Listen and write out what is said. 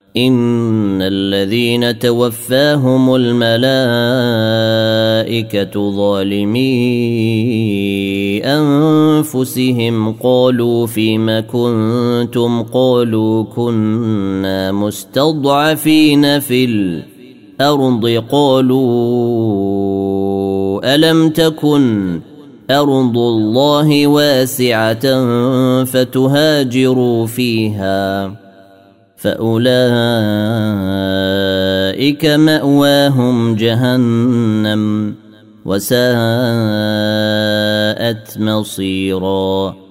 إن الذين توفاهم الملائكة ظالمي أنفسهم قالوا فيم كنتم قالوا كنا مستضعفين في الأرض قالوا ألم تكن أرض الله واسعة فتهاجروا فيها فأولئك مأواهم جهنم وساءت مصيرا.